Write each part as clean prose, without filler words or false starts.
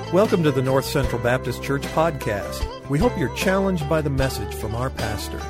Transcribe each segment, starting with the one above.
Welcome to the North Central Baptist Church podcast. We hope you're challenged by the message from our pastor.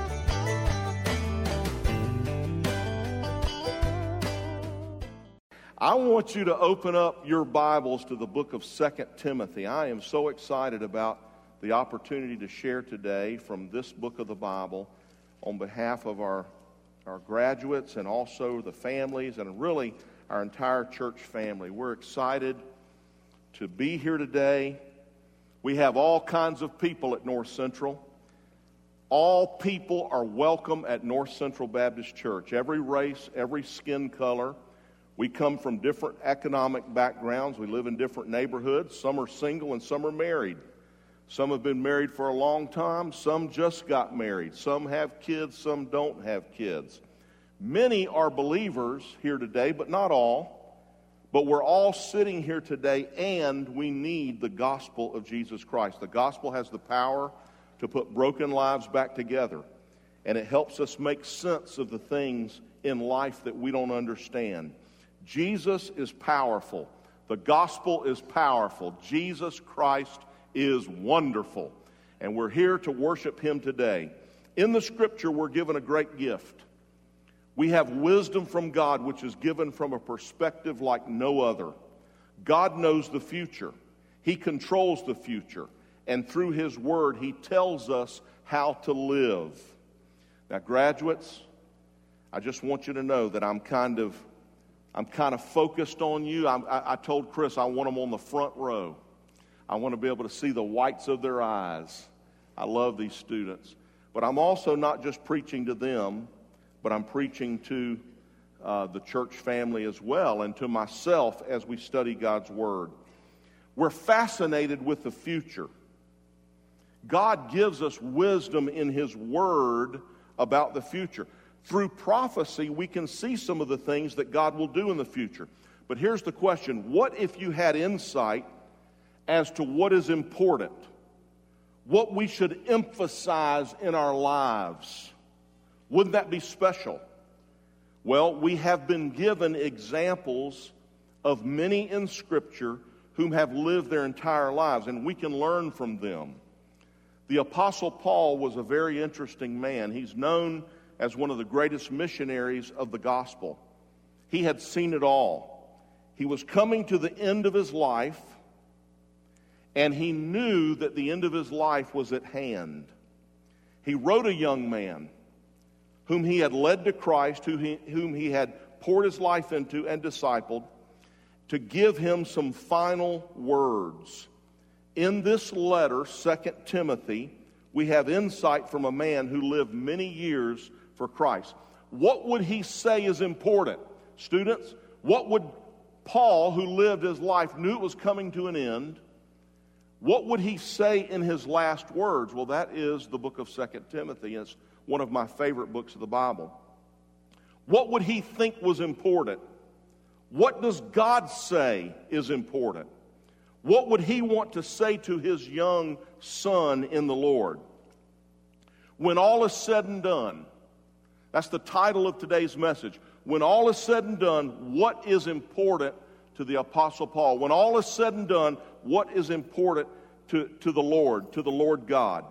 I want you to open up your Bibles to the book of 2 Timothy. I am so excited about the opportunity to share today from this book of the Bible on behalf of our graduates and also the families and really our entire church family. We're excited to be here today. We have all kinds of people at North Central. All people are welcome at North Central Baptist Church. Every race, every skin color. We come from different economic backgrounds. We live in different neighborhoods. Some are single and some are married. Some have been married for a long time. Some just got married. Some have kids. Some don't have kids. Many are believers here today, but not all. But we're all sitting here today, and we need the gospel of Jesus Christ. The gospel has the power to put broken lives back together, and it helps us make sense of the things in life that we don't understand. Jesus is powerful. The gospel is powerful. Jesus Christ is wonderful, and we're here to worship Him today. In the Scripture, we're given a great gift. We have wisdom from God, which is given from a perspective like no other. God knows the future. He controls the future. And through His Word, He tells us how to live. Now, graduates, I just want you to know that I'm kind of focused on you. I told Chris I want them on the front row. I want to be able to see the whites of their eyes. I love these students. But I'm also not just preaching to them, but I'm preaching to the church family as well and to myself as we study God's Word. We're fascinated with the future. God gives us wisdom in His Word about the future. Through prophecy, we can see some of the things that God will do in the future. But here's the question. What if you had insight as to what is important? What we should emphasize in our lives? Wouldn't that be special? Well, we have been given examples of many in Scripture whom have lived their entire lives, and we can learn from them. The Apostle Paul was a very interesting man. He's known as one of the greatest missionaries of the gospel. He had seen it all. He was coming to the end of his life, and he knew that the end of his life was at hand. He wrote a young man whom he had led to Christ, whom he had poured his life into and discipled, to give him some final words. In this letter, 2 Timothy, we have insight from a man who lived many years for Christ. What would he say is important? Students, what would Paul, who lived his life, knew it was coming to an end, what would he say in his last words? Well, that is the book of 2 Timothy. It's one of my favorite books of the Bible. What would he think was important? What does God say is important? What would he want to say to his young son in the Lord? When all is said and done, that's the title of today's message. When all is said and done, what is important to the Apostle Paul? When all is said and done, what is important to the Lord God?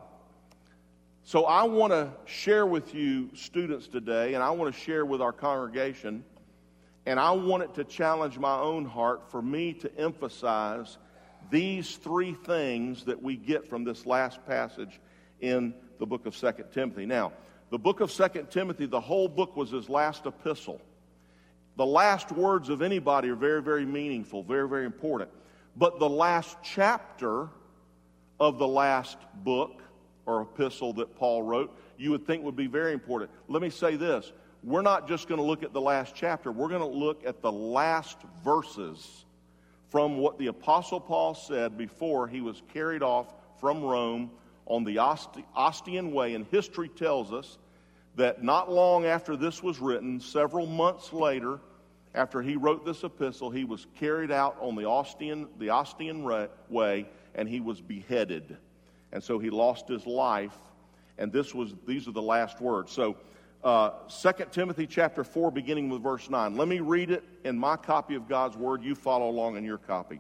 So I want to share with you students today, and I want to share with our congregation, and I want it to challenge my own heart for me to emphasize these three things that we get from this last passage in the book of 2 Timothy. Now, the book of 2 Timothy, the whole book was his last epistle. The last words of anybody are very, very meaningful, very, very important. But the last chapter of the last book or epistle that Paul wrote, you would think would be very important. Let me say this. We're not just going to look at the last chapter. We're going to look at the last verses from what the Apostle Paul said before he was carried off from Rome on the Ostian Way. And history tells us that not long after this was written, several months later, after he wrote this epistle, he was carried out on the Ostian Way, and he was beheaded. And so he lost his life, and these are the last words. So 2 Timothy chapter 4, beginning with verse 9. Let me read it in my copy of God's Word. You follow along in your copy.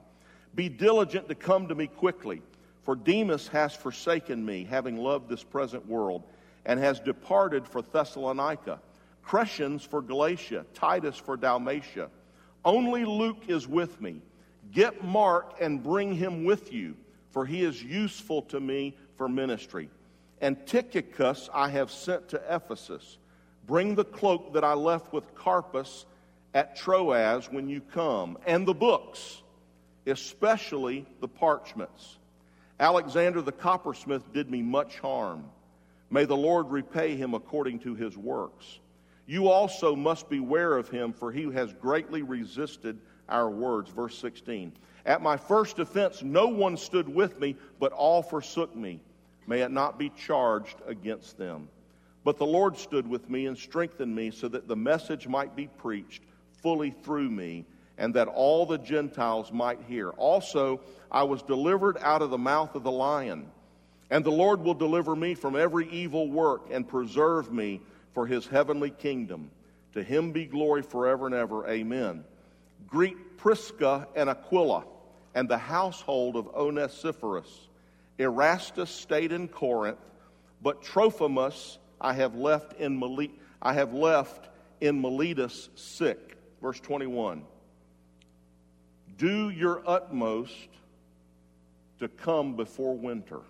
Be diligent to come to me quickly, for Demas has forsaken me, having loved this present world, and has departed for Thessalonica. Crescens for Galatia, Titus for Dalmatia. Only Luke is with me. Get Mark and bring him with you, for he is useful to me for ministry. And Tychicus I have sent to Ephesus. Bring the cloak that I left with Carpus at Troas when you come, and the books, especially the parchments. Alexander the coppersmith did me much harm. May the Lord repay him according to his works. You also must beware of him, for he has greatly resisted our words. Verse 16. At my first offense, no one stood with me, but all forsook me. May it not be charged against them. But the Lord stood with me and strengthened me, so that the message might be preached fully through me, and that all the Gentiles might hear. Also, I was delivered out of the mouth of the lion. And the Lord will deliver me from every evil work and preserve me for his heavenly kingdom. To him be glory forever and ever. Amen. Greet Prisca and Aquila and the household of Onesiphorus. Erastus stayed in Corinth, but Trophimus I have left in Miletus sick. Verse 21. Do your utmost to come before winter.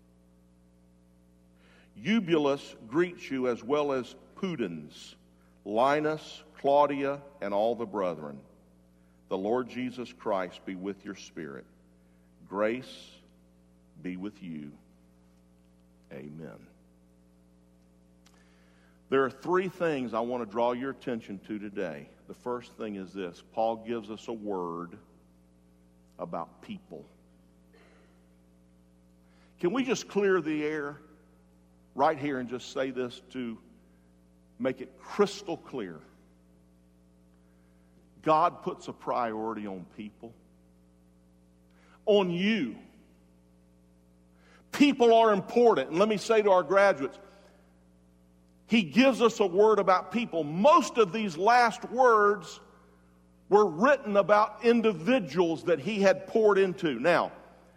Eubulus greets you, as well as Pudens, Linus, Claudia, and all the brethren. The Lord Jesus Christ be with your spirit. Grace be with you. Amen. There are three things I want to draw your attention to today. The first thing is this. Paul gives us a word about people. Can we just clear the air right here and just say this to make it crystal clear? God puts a priority on people, on you. People are important. And let me say to our graduates, he gives us a word about people. Most of these last words were written about individuals that he had poured into. Now,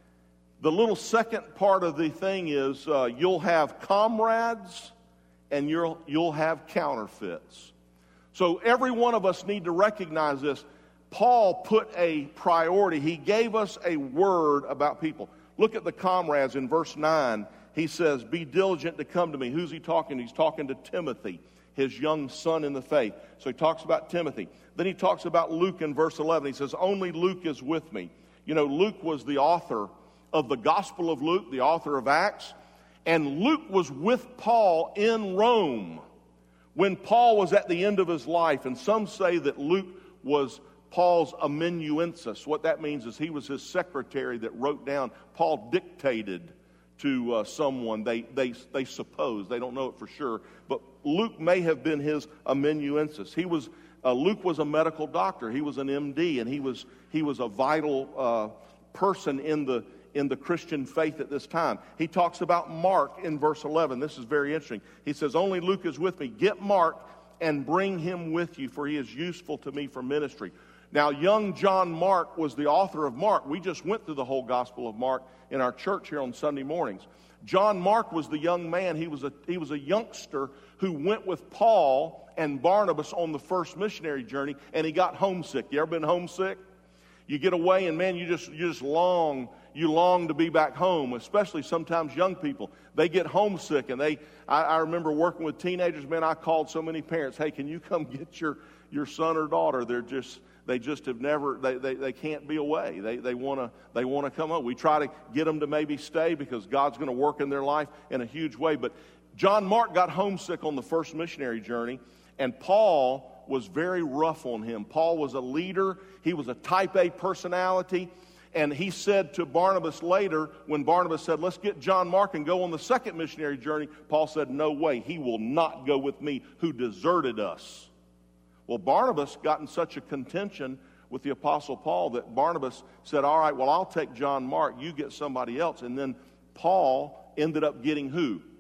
the little second part of the thing is you'll have comrades and you'll have counterfeits. So every one of us need to recognize this. Paul put a priority. He gave us a word about people. Look at the comrades in verse 9. He says, be diligent to come to me. Who's he talking to? He's talking to Timothy, his young son in the faith. So he talks about Timothy. Then he talks about Luke in verse 11. He says, only Luke is with me. You know, Luke was the author of the Gospel of Luke, the author of Acts. And Luke was with Paul in Rome when Paul was at the end of his life. And some say that Luke was Paul's amanuensis. What that means is he was his secretary that wrote down. Paul dictated to someone, they suppose. They don't know it for sure. But Luke may have been his amanuensis. Luke was a medical doctor. He was an MD, and he was a vital person in the Christian faith at this time. He talks about Mark in verse 11. This is very interesting. He says, only Luke is with me. Get Mark and bring him with you, for he is useful to me for ministry. Now, young John Mark was the author of Mark. We just went through the whole Gospel of Mark in our church here on Sunday mornings. John Mark was the young man. He was a youngster who went with Paul and Barnabas on the first missionary journey, and he got homesick. You ever been homesick? You get away, and man, you just long to be back home. Especially sometimes young people, they get homesick, and I remember working with teenagers. Man, I called so many parents, hey, can you come get your son or daughter? They just have never, they can't be away. They want to come home. We try to get them to maybe stay because God's going to work in their life in a huge way. But John Mark got homesick on the first missionary journey, and Paul was very rough on him. Paul was a leader. He was a type A personality. And he said to Barnabas later, when Barnabas said, let's get John Mark and go on the second missionary journey, Paul said, no way, he will not go with me, who deserted us. Well, Barnabas got in such a contention with the Apostle Paul that Barnabas said, all right, well, I'll take John Mark, you get somebody else. And then Paul ended up getting who?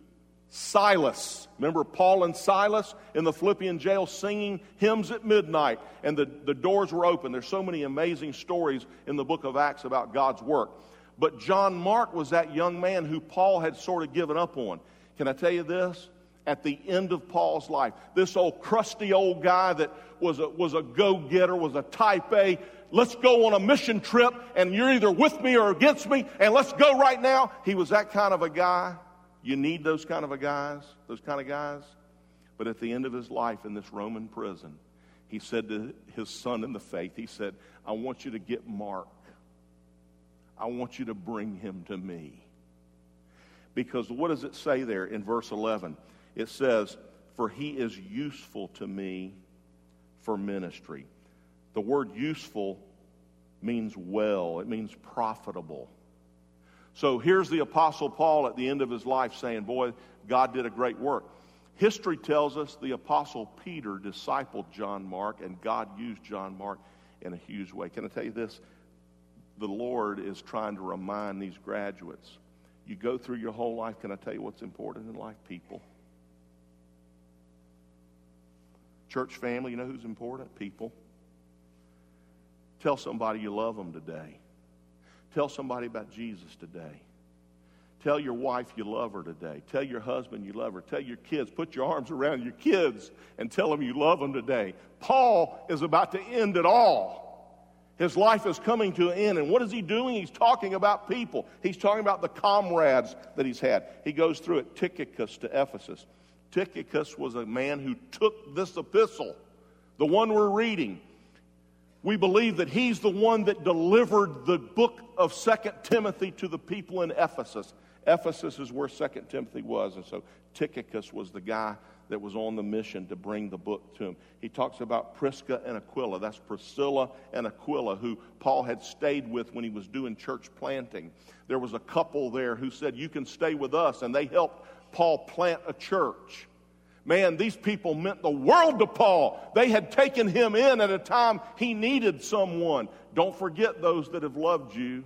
Silas. Remember Paul and Silas in the Philippian jail singing hymns at midnight, and the doors were open. There's so many amazing stories in the book of Acts about God's work. But John Mark was that young man who Paul had sort of given up on. Can I tell you this? At the end of Paul's life, this old crusty old guy that was a go-getter, was a type A, let's go on a mission trip, and you're either with me or against me, and let's go right now. He was that kind of a guy. You need those kind of guys. But at the end of his life in this Roman prison, he said to his son in the faith, he said, I want you to get Mark. I want you to bring him to me. Because what does it say there in verse 11? It says, for he is useful to me for ministry. The word useful means well. It means profitable. So here's the Apostle Paul at the end of his life saying, boy, God did a great work. History tells us the Apostle Peter discipled John Mark, and God used John Mark in a huge way. Can I tell you this? The Lord is trying to remind these graduates. You go through your whole life, can I tell you what's important in life? People. Church family, you know who's important? People. Tell somebody you love them today. Tell somebody about Jesus today. Tell your wife you love her today. Tell your husband you love her. Tell your kids. Put your arms around your kids and tell them you love them today. Paul is about to end it all. His life is coming to an end. And what is he doing? He's talking about people. He's talking about the comrades that he's had. He goes through it. Tychicus to Ephesus. Tychicus was a man who took this epistle, the one we're reading. We believe that he's the one that delivered the book of 2 Timothy to the people in Ephesus. Ephesus is where 2 Timothy was, and so Tychicus was the guy that was on the mission to bring the book to him. He talks about Prisca and Aquila. That's Priscilla and Aquila, who Paul had stayed with when he was doing church planting. There was a couple there who said, you can stay with us, and they helped Paul plant a church. Man, these people meant the world to Paul. They had taken him in at a time he needed someone. Don't forget those that have loved you.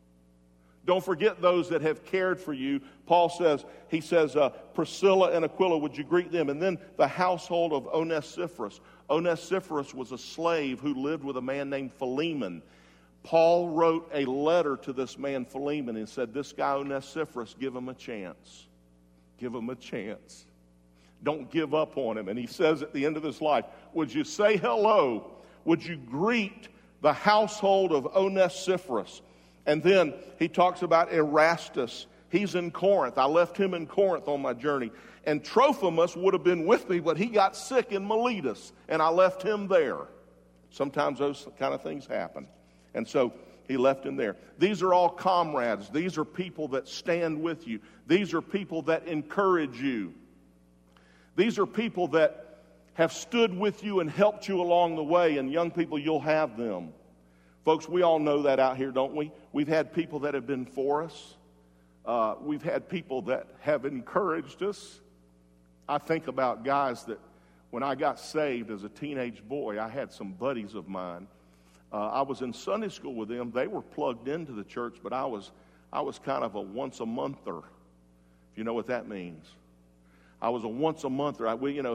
Don't forget those that have cared for you. Paul says, Priscilla and Aquila, would you greet them? And then the household of Onesiphorus. Onesiphorus was a slave who lived with a man named Philemon. Paul wrote a letter to this man Philemon and said, this guy Onesiphorus, give him a chance. Give him a chance. Don't give up on him. And he says at the end of his life, would you say hello? Would you greet the household of Onesiphorus? And then he talks about Erastus. He's in Corinth. I left him in Corinth on my journey. And Trophimus would have been with me, but he got sick in Miletus, and I left him there. Sometimes those kind of things happen. And so he left him there. These are all comrades. These are people that stand with you. These are people that encourage you. These are people that have stood with you and helped you along the way, and young people, you'll have them. Folks, we all know that out here, don't we? We've had people that have been for us. We've had people that have encouraged us. I think about guys that when I got saved as a teenage boy, I had some buddies of mine. I was in Sunday school with them. They were plugged into the church, but I was kind of a once-a-monther, if you know what that means. I was a once-a-monther.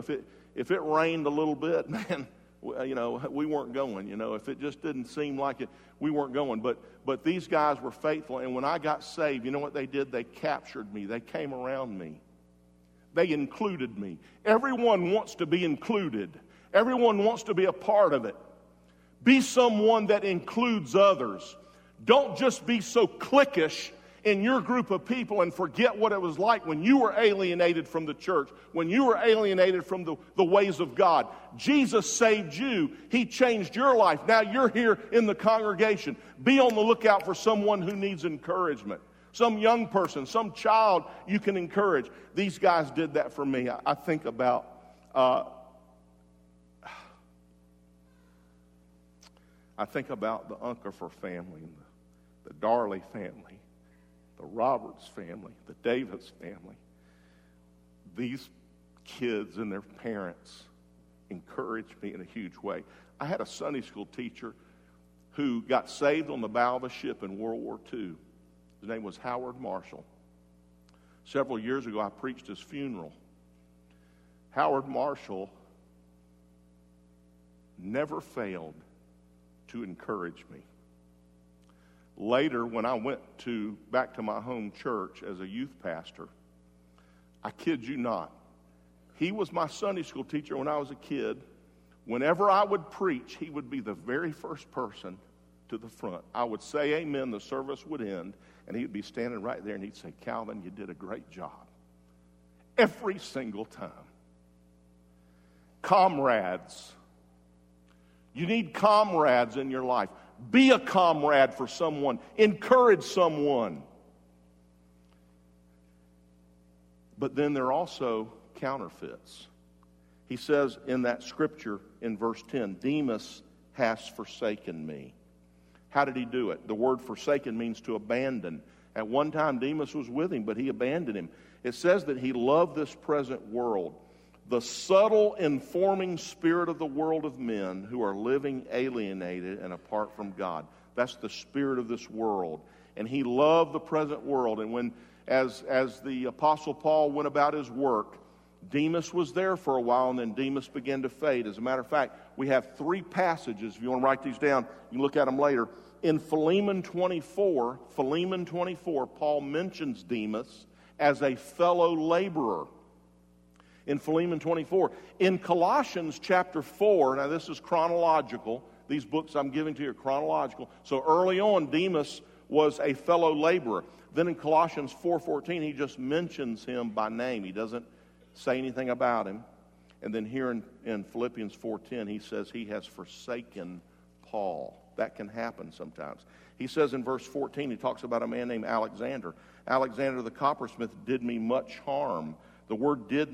If it rained a little bit, man, we weren't going. If it just didn't seem like it, we weren't going. But these guys were faithful, and when I got saved, you know what they did? They captured me. They came around me. They included me. Everyone wants to be included. Everyone wants to be a part of it. Be someone that includes others. Don't just be so cliquish in your group of people and forget what it was like when you were alienated from the church, when you were alienated from the ways of God. Jesus saved you. He changed your life. Now you're here in the congregation. Be on the lookout for someone who needs encouragement. Some young person, some child you can encourage. These guys did that for me. I think about the Unkerfer family, and the Darley family, the Roberts family, the Davis family. These kids and their parents encouraged me in a huge way. I had a Sunday school teacher who got saved on the bow of a ship in World War II. His name was Howard Marshall. Several years ago, I preached his funeral. Howard Marshall never failed to encourage me. Later, when I went back to my home church as a youth pastor, I kid you not, he was my Sunday school teacher when I was a kid. Whenever I would preach, he would be the very first person to the front. I would say amen, the service would end, and he'd be standing right there, and he'd say, "Calvin, you did a great job." Every single time. Comrades. You need comrades in your life. Be a comrade for someone. Encourage someone. But then there are also counterfeits. He says in that scripture in verse 10, Demas has forsaken me. How did he do it? The word forsaken means to abandon. At one time, Demas was with him, but he abandoned him. It says that he loved this present world, the subtle, informing spirit of the world of men who are living alienated and apart from God. That's the spirit of this world. And he loved the present world. And when, as the Apostle Paul went about his work, Demas was there for a while, and then Demas began to fade. As a matter of fact, we have 3 passages. If you want to write these down, you can look at them later. In Philemon 24, Paul mentions Demas as a fellow laborer. In Philemon 24. In Colossians chapter 4, now this is chronological. These books I'm giving to you are chronological. So early on, Demas was a fellow laborer. Then in Colossians 4:14, he just mentions him by name. He doesn't say anything about him. And then here in Philippians 4:10, he says he has forsaken Paul. That can happen sometimes. He says in verse 14, he talks about a man named Alexander. Alexander the coppersmith did me much harm. The word did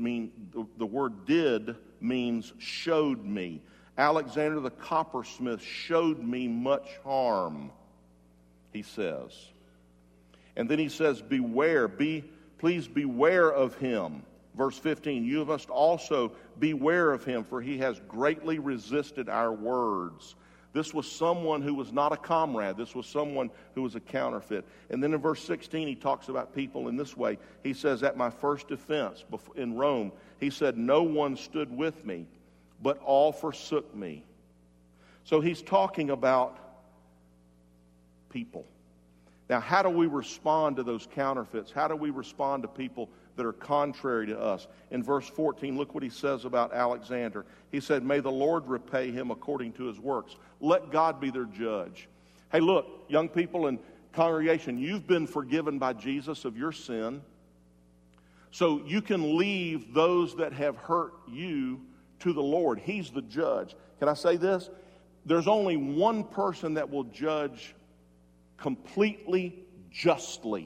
means showed me. Alexander the coppersmith showed me much harm, he says. And then he says, please beware of him. Verse 15, you must also beware of him, for he has greatly resisted our words. This was someone who was not a comrade. This was someone who was a counterfeit. And then in verse 16, he talks about people in this way. He says, at my first defense in Rome, he said, no one stood with me, but all forsook me. So he's talking about people. Now, how do we respond to those counterfeits? How do we respond to people that are contrary to us? In verse 14, look what he says about Alexander. He said, may the Lord repay him according to his works. Let God be their judge. Hey, look, young people and congregation, you've been forgiven by Jesus of your sin. So you can leave those that have hurt you to the Lord. He's the judge. Can I say this? There's only one person that will judge completely justly,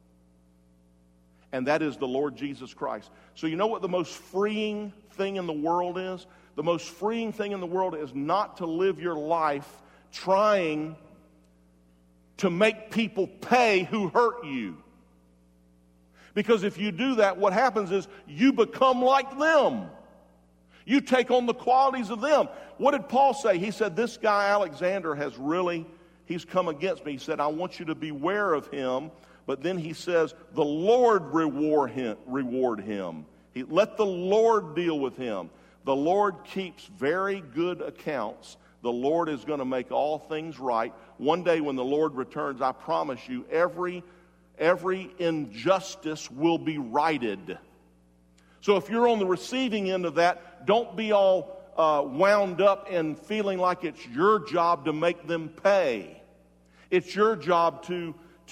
and that is the Lord Jesus Christ. So you know what the most freeing thing in the world is? The most freeing thing in the world is not to live your life trying to make people pay who hurt you. Because if you do that, what happens is you become like them. You take on the qualities of them. What did Paul say? He said, this guy Alexander he's come against me. He said, I want you to beware of him. But then he says, the Lord reward him. Let the Lord deal with him. The Lord keeps very good accounts. The Lord is going to make all things right. One day when the Lord returns, I promise you, every injustice will be righted. So if you're on the receiving end of that, don't be all wound up and feeling like it's your job to make them pay. It's your job to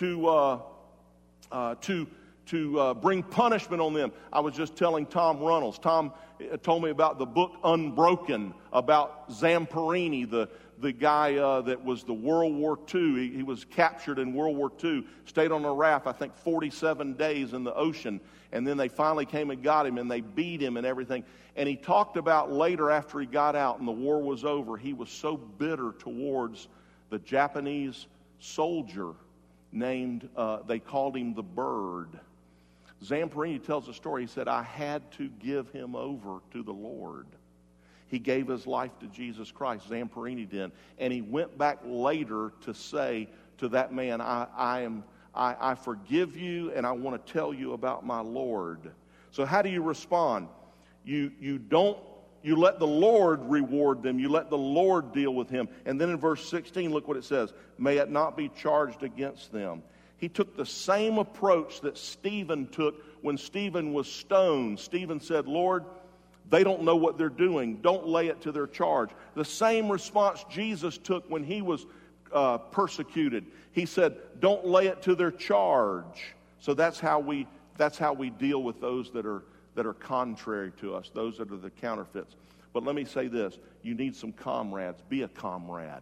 bring punishment on them. I was just telling Tom Runnels. Tom told me about the book Unbroken, about Zamperini, the guy that was the World War II. He was captured in World War II, stayed on a raft, I think 47 days in the ocean, and then they finally came and got him, and they beat him and everything. And he talked about later, after he got out and the war was over, he was so bitter towards the Japanese soldier named, they called him the Bird. Zamperini tells a story. He said, I had to give him over to the Lord. He gave his life to Jesus Christ, Zamperini did. And he went back later to say to that man, I I forgive you, and I want to tell you about my Lord. So how do you respond? You let the Lord reward them. You let the Lord deal with him. And then in verse 16, look what it says. May it not be charged against them. He took the same approach that Stephen took when Stephen was stoned. Stephen said, Lord, they don't know what they're doing. Don't lay it to their charge. The same response Jesus took when he was persecuted. He said, don't lay it to their charge. So that's how we deal with those that are contrary to us, those that are the counterfeits. But let me say this, you need some comrades. Be a comrade.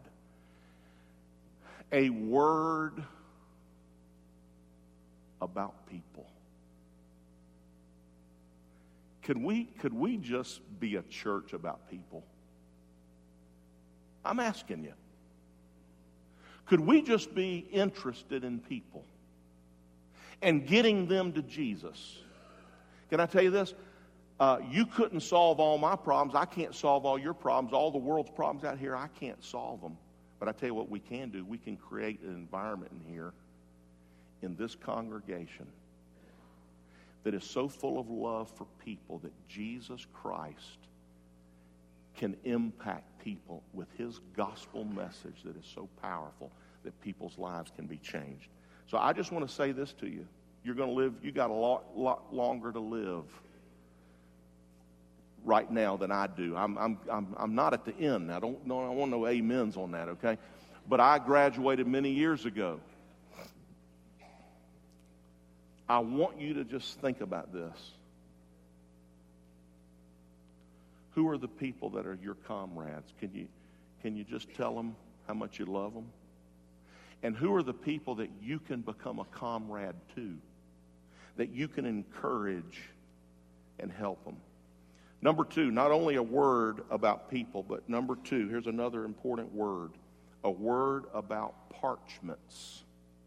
A word about people. Could we just be a church about people? I'm asking you. Could we just be interested in people and getting them to Jesus? Can I tell you this? You couldn't solve all my problems. I can't solve all your problems. All the world's problems out here, I can't solve them. But I tell you what we can do. We can create an environment in here, in this congregation, that is so full of love for people that Jesus Christ can impact people with his gospel message that is so powerful that people's lives can be changed. So I just want to say this to you. You're going to live, you got a lot longer to live right now than I do. I'm not at the end. I want no amens on that, okay? But I graduated many years ago. I want you to just think about this. Who are the people that are your comrades? Can you just tell them how much you love them? And who are the people that you can become a comrade to, that you can encourage and help them? Number two, not only a word about people, but number two, here's another important word, a word about parchments.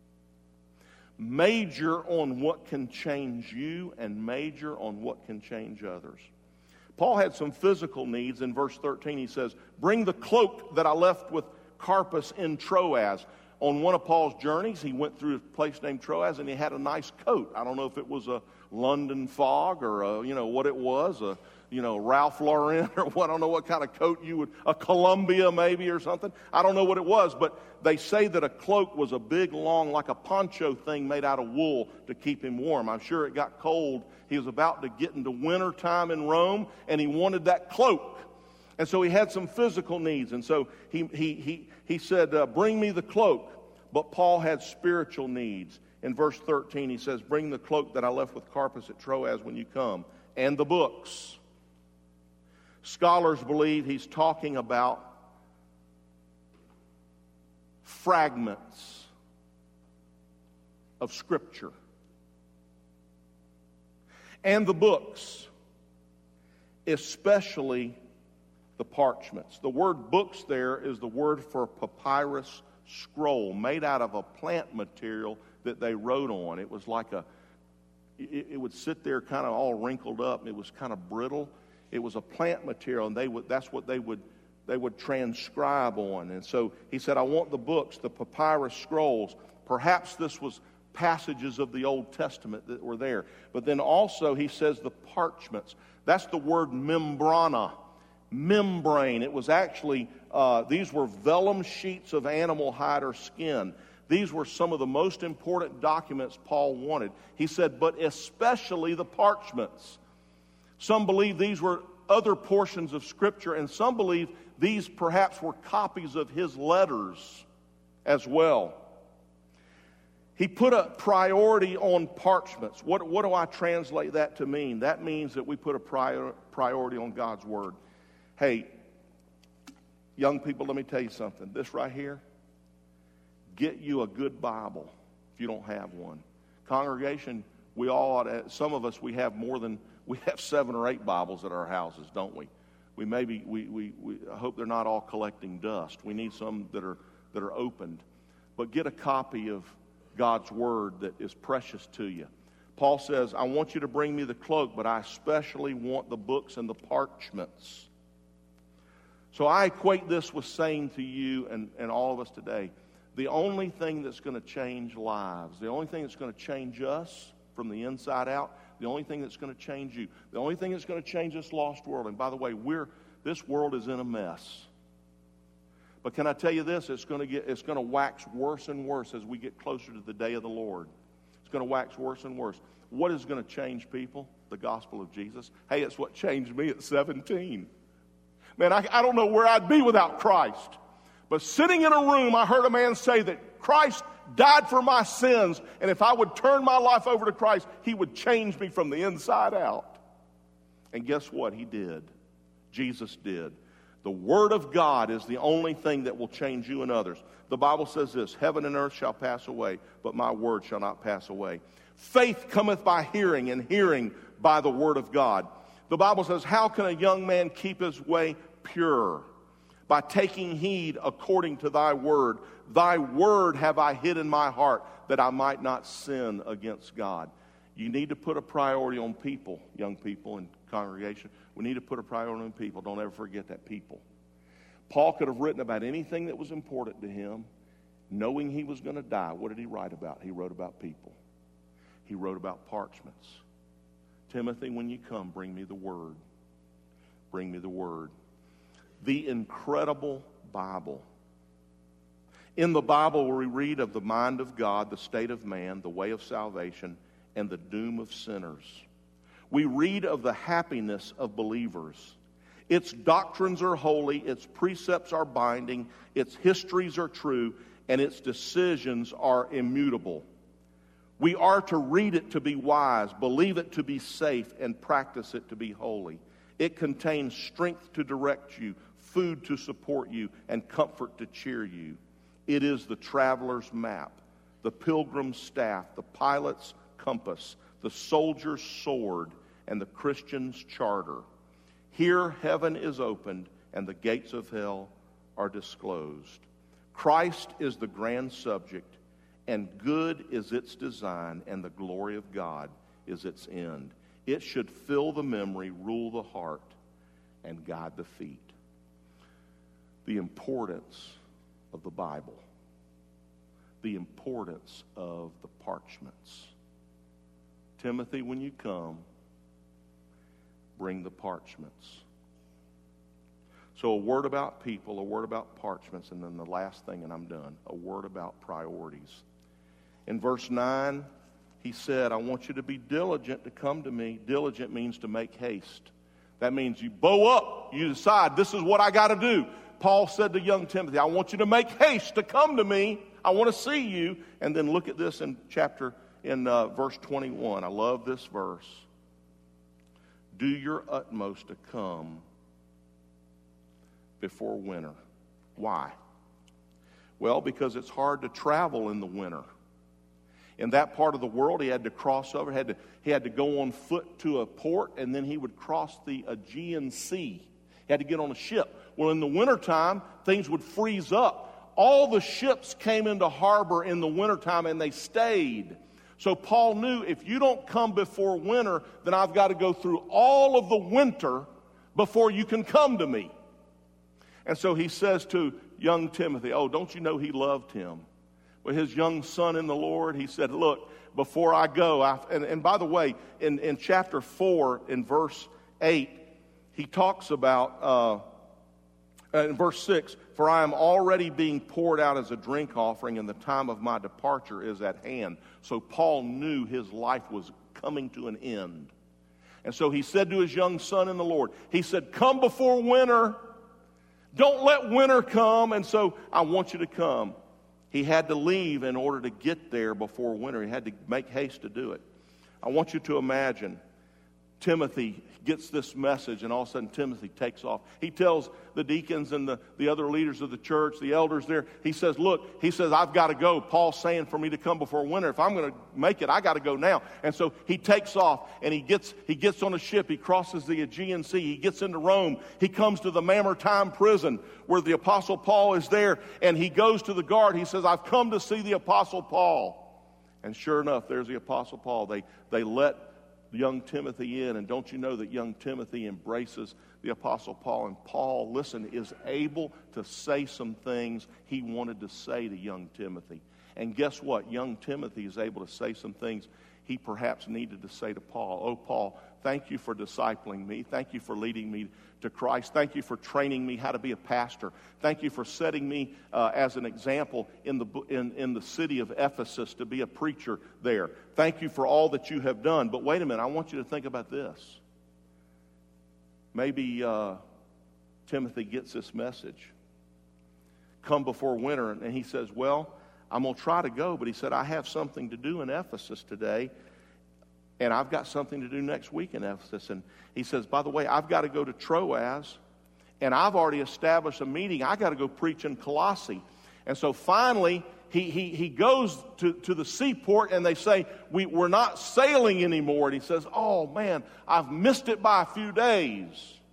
Major on what can change you and major on what can change others. Paul had some physical needs. In verse 13 he says, bring the cloak that I left with Carpus in Troas. On one of Paul's journeys, he went through a place named Troas and he had a nice coat. I don't know if it was a London fog or what it was, Ralph Lauren or what. I don't know what kind of coat a Columbia maybe or something. I don't know what it was, but they say that a cloak was a big, long, like a poncho thing made out of wool to keep him warm. I'm sure it got cold. He was about to get into winter time in Rome, and he wanted that cloak. And so he had some physical needs, and so he said, bring me the cloak. But Paul had spiritual needs. In verse 13, he says, bring the cloak that I left with Carpus at Troas when you come, and the books. Scholars believe he's talking about fragments of Scripture. And the books, especially the parchments. The word books there is the word for papyrus scroll, made out of a plant material that they wrote on. It was like it would sit there kind of all wrinkled up. It was kind of brittle. It was a plant material, and that's what they would transcribe on. And so he said, I want the books, the papyrus scrolls. Perhaps this was passages of the Old Testament that were there. But then also he says the parchments. That's the word membrana, membrane. It was actually, these were vellum sheets of animal hide or skin. These were some of the most important documents Paul wanted. He said, but especially the parchments. Some believe these were other portions of Scripture, and some believe these perhaps were copies of his letters as well. He put a priority on parchments. What do I translate that to mean? That means that we put a priority on God's Word. Hey, young people, let me tell you something. This right here, get you a good Bible if you don't have one. Congregation, we all ought to, some of us, we have 7 or 8 Bibles at our houses, don't we? I hope they're not all collecting dust. We need some that are opened. But get a copy of God's Word that is precious to you. Paul says, I want you to bring me the cloak, but I especially want the books and the parchments. So I equate this with saying to you and all of us today The only thing that's going to change lives, the only thing that's going to change us from the inside out, the only thing that's going to change you, the only thing that's going to change this lost world, and by the way, this world is in a mess. But can I tell you this? It's going to wax worse and worse as we get closer to the day of the Lord. It's going to wax worse and worse. What is going to change people? The gospel of Jesus. Hey, it's what changed me at 17. Man, I don't know where I'd be without Christ. But sitting in a room, I heard a man say that Christ died for my sins, and if I would turn my life over to Christ, He would change me from the inside out. And guess what? He did. Jesus did. The Word of God is the only thing that will change you and others. The Bible says this, heaven and earth shall pass away, but my word shall not pass away. Faith cometh by hearing, and hearing by the Word of God. The Bible says, how can a young man keep his way pure? By taking heed according to thy word. Thy word have I hid in my heart, that I might not sin against God. You need to put a priority on people, young people and congregation. We need to put a priority on people. Don't ever forget that people. Paul could have written about anything that was important to him, knowing he was going to die. What did he write about? He wrote about people. He wrote about parchments. Timothy, when you come, bring me the word. Bring me the word. The incredible Bible. In the Bible, we read of the mind of God, the state of man, the way of salvation, and the doom of sinners. We read of the happiness of believers. Its doctrines are holy, its precepts are binding, its histories are true, and its decisions are immutable. We are to read it to be wise, believe it to be safe, and practice it to be holy. It contains strength to direct you, food to support you, and comfort to cheer you. It is the traveler's map, the pilgrim's staff, the pilot's compass, the soldier's sword, and the Christian's charter. Here heaven is opened, and the gates of hell are disclosed. Christ is the grand subject, and good is its design, and the glory of God is its end. It should fill the memory, rule the heart, and guide the feet. The importance of the Bible. The importance of the parchments. Timothy, when you come, bring the parchments. So a word about people, a word about parchments, and then the last thing, and I'm done, a word about priorities. In verse 9, he said, I want you to be diligent to come to me. Diligent means to make haste. That means you bow up. You decide, this is what I got to do. Paul said to young Timothy, I want you to make haste to come to me. I want to see you. And then look at this in verse 21. I love this verse. Do your utmost to come before winter. Why? Well, because it's hard to travel in the winter. In that part of the world, he had to cross over. He had to go on foot to a port, and then he would cross the Aegean Sea. He had to get on a ship. Well, in the wintertime, things would freeze up. All the ships came into harbor in the wintertime, and they stayed. So Paul knew, if you don't come before winter, then I've got to go through all of the winter before you can come to me. And so he says to young Timothy, oh, don't you know he loved him? Well, his young son in the Lord, he said, look, before I go, and by the way, in chapter 4, in verse 8, he talks about, in verse 6, for I am already being poured out as a drink offering, and the time of my departure is at hand. So Paul knew his life was coming to an end. And so he said to his young son in the Lord, he said, come before winter. Don't let winter come, and so I want you to come. He had to leave in order to get there before winter. He had to make haste to do it. I want you to imagine Timothy gets this message, and all of a sudden Timothy takes off. He tells the deacons and the other leaders of the church, the elders there, he says, look, he says, I've got to go. Paul's saying for me to come before winter. If I'm going to make it, I got to go now. And so he takes off, and he gets on a ship. He crosses the Aegean Sea. He gets into Rome. He comes to the Mamertine prison where the Apostle Paul is there, and he goes to the guard. He says, I've come to see the Apostle Paul. And sure enough, there's the Apostle Paul. They let young Timothy in, and don't you know that young Timothy embraces the Apostle Paul? And Paul, listen, is able to say some things he wanted to say to young Timothy. And guess what? Young Timothy is able to say some things he perhaps needed to say to Paul. Oh, Paul, thank you for discipling me. Thank you for leading me to Christ. Thank you for training me how to be a pastor. Thank you for setting me as an example in the city of Ephesus to be a preacher there. Thank you for all that you have done. But wait a minute, I want you to think about this. Maybe Timothy gets this message. Come before winter, and he says, well, I'm going to try to go, but he said, I have something to do in Ephesus today, and I've got something to do next week in Ephesus. And he says, by the way, I've got to go to Troas, and I've already established a meeting. I got to go preach in Colossae. And so finally, he goes to the seaport, and they say, we're not sailing anymore. And he says, oh, man, I've missed it by a few days.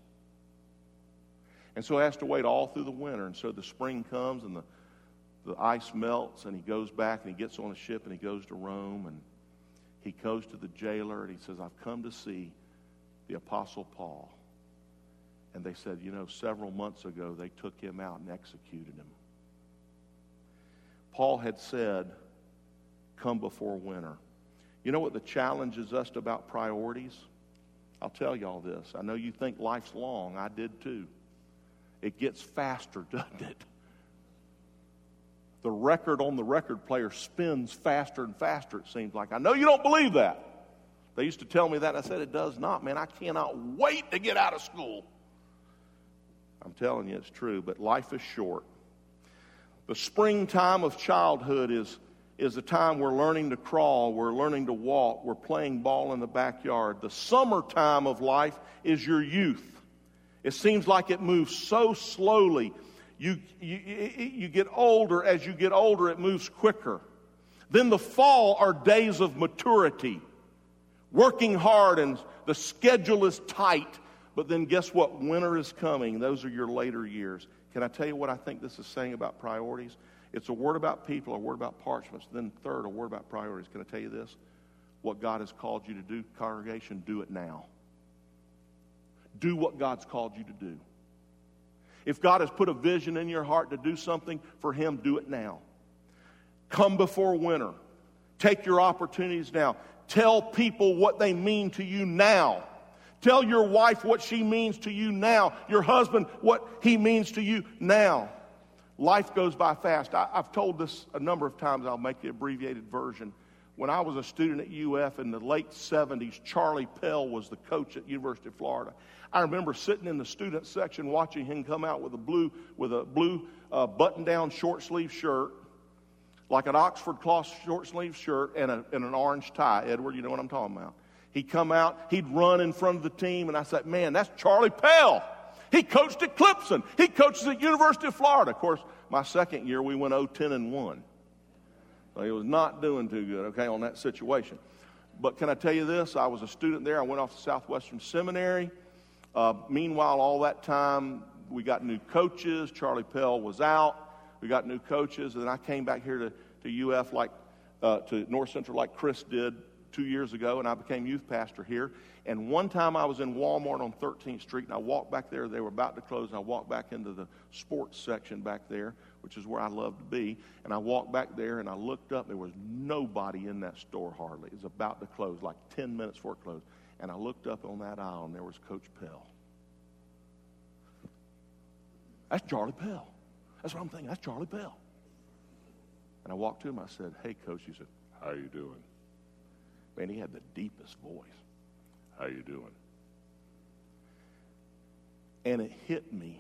And so he has to wait all through the winter. And so the spring comes, and the ice melts, and he goes back, and he gets on a ship, and he goes to Rome, and he goes to the jailer, and he says, I've come to see the Apostle Paul. And they said, several months ago, they took him out and executed him. Paul had said, come before winter. You know what the challenge is us about priorities? I'll tell you all this. I know you think life's long. I did too. It gets faster, doesn't it? The record on the record player spins faster and faster, it seems like. I know you don't believe that. They used to tell me that, and I said, it does not. Man, I cannot wait to get out of school. I'm telling you, it's true, but life is short. The springtime of childhood is the time we're learning to crawl, we're learning to walk, we're playing ball in the backyard. The summertime of life is your youth. It seems like it moves so slowly. You get older. As you get older, it moves quicker. Then the fall are days of maturity. Working hard, and the schedule is tight. But then guess what? Winter is coming. Those are your later years. Can I tell you what I think this is saying about priorities? It's a word about people, a word about parchments. Then third, a word about priorities. Can I tell you this? What God has called you to do, congregation, do it now. Do what God's called you to do. If God has put a vision in your heart to do something for Him, do it now. Come before winter. Take your opportunities now. Tell people what they mean to you now. Tell your wife what she means to you now. Your husband what he means to you now. Life goes by fast. I've told this a number of times. I'll make the abbreviated version. When I was a student at UF in the late 70s, Charlie Pell was the coach at University of Florida. I remember sitting in the student section watching him come out with a blue button-down short-sleeve shirt, like an Oxford cloth short-sleeve shirt, and an orange tie. Edward, you know what I'm talking about. He'd come out, he'd run in front of the team, and I said, man, that's Charlie Pell. He coached at Clemson. He coaches at University of Florida. Of course, my second year, we went 0-10-1. So he was not doing too good, okay, on that situation. But can I tell you this? I was a student there. I went off to Southwestern Seminary. Meanwhile, all that time, we got new coaches. Charlie Pell was out. We got new coaches. And then I came back here to UF, to North Central, like Chris did 2 years ago, and I became youth pastor here. And one time I was in Walmart on 13th Street, and I walked back there. They were about to close, and I walked back into the sports section back there, which is where I love to be. And I walked back there, and I looked up. There was nobody in that store hardly. It was about to close, like 10 minutes before it closed. And I looked up on that aisle, and there was Coach Pell. That's Charlie Pell. That's what I'm thinking. That's Charlie Pell. And I walked to him. I said, hey, Coach. He said, how you doing? Man, he had the deepest voice. How you doing? And it hit me.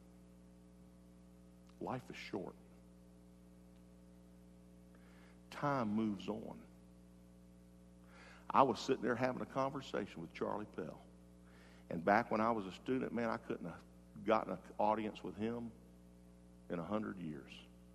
Life is short. Time moves on. I was sitting there having a conversation with Charlie Pell. And back when I was a student, man, I couldn't have gotten an audience with him in 100 years.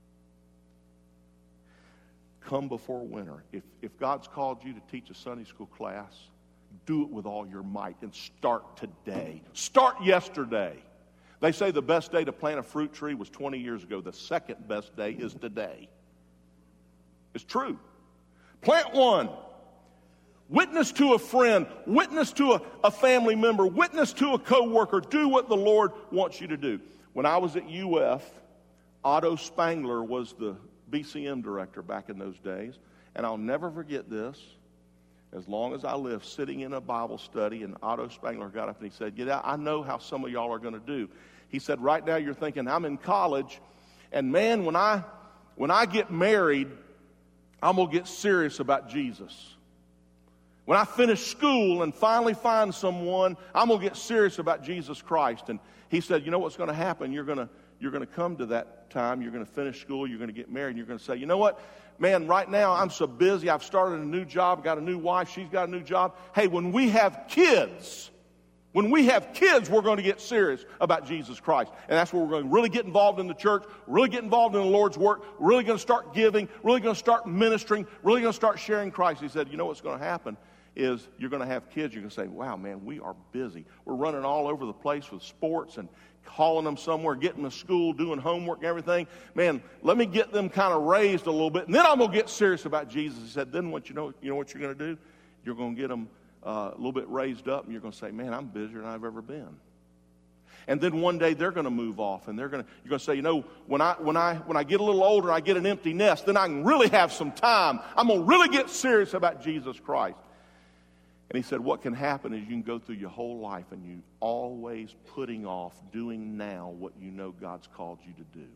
Come before winter. If God's called you to teach a Sunday school class, do it with all your might and start today. Start yesterday. They say the best day to plant a fruit tree was 20 years ago. The second best day is today. It's true. Plant one. Witness to a friend. Witness to a family member. Witness to a coworker. Do what the Lord wants you to do. When I was at UF, Otto Spangler was the BCM director back in those days. And I'll never forget this. As long as I live, sitting in a Bible study, and Otto Spangler got up and he said, I know how some of y'all are going to do. He said, right now you're thinking, I'm in college, and man, when I get married, I'm going to get serious about Jesus. When I finish school and finally find someone, I'm going to get serious about Jesus Christ. And he said, you know what's going to happen? You're going to come to that time. You're going to finish school. You're going to get married. And you're going to say, you know what? Man, right now I'm so busy. I've started a new job. Got a new wife. She's got a new job. Hey, when we have kids, we're going to get serious about Jesus Christ. And that's where we're going to really get involved in the church, really get involved in the Lord's work, really going to start giving, really going to start ministering, really going to start sharing Christ. He said, you know what's going to happen is you're going to have kids. You're going to say, wow, man, we are busy. We're running all over the place with sports and hauling them somewhere, getting them to school, doing homework and everything. Man, let me get them kind of raised a little bit, and then I'm going to get serious about Jesus. He said, then what you know what you're going to do? You're going to get them a little bit raised up, and you're going to say, man, I'm busier than I've ever been. And then one day they're going to move off, and you're going to say, you know, when I get a little older, I get an empty nest, then I can really have some time. I'm going to really get serious about Jesus Christ. And he said, what can happen is you can go through your whole life and you always putting off doing now what you know God's called you to do.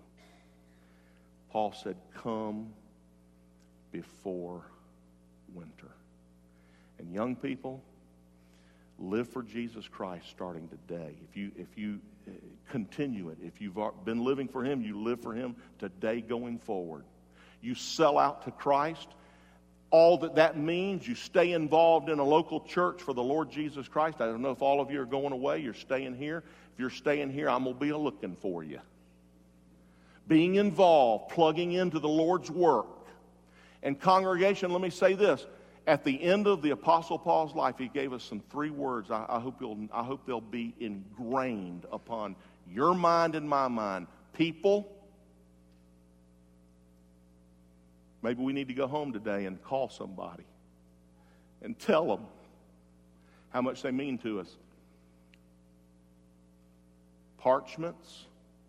Paul said, come before winter. And young people, live for Jesus Christ starting today. If you continue it, if you've been living for Him, you live for Him today going forward. You sell out to Christ. All that means, you stay involved in a local church for the Lord Jesus Christ. I don't know if all of you are going away. You're staying here. If you're staying here, I'm going to be looking for you. Being involved, plugging into the Lord's work. And congregation, let me say this. At the end of the Apostle Paul's life, he gave us some 3 words. I hope they'll be ingrained upon your mind and my mind. People. Maybe we need to go home today and call somebody and tell them how much they mean to us. Parchments,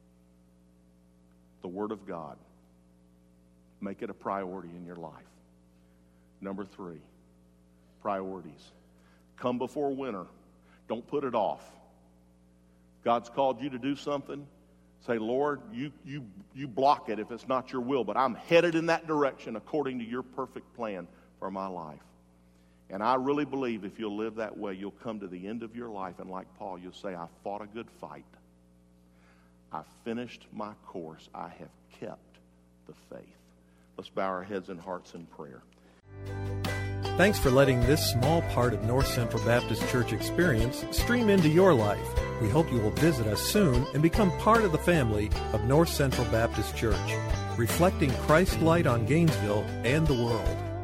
the Word of God. Make it a priority in your life. Number 3, priorities. Come before winter. Don't put it off. God's called you to do something. Say, Lord, you block it if it's not your will, but I'm headed in that direction according to your perfect plan for my life. And I really believe if you'll live that way, you'll come to the end of your life, and like Paul, you'll say, I fought a good fight. I finished my course. I have kept the faith. Let's bow our heads and hearts in prayer. Thanks for letting this small part of North Central Baptist Church experience stream into your life. We hope you will visit us soon and become part of the family of North Central Baptist Church, reflecting Christ's light on Gainesville and the world.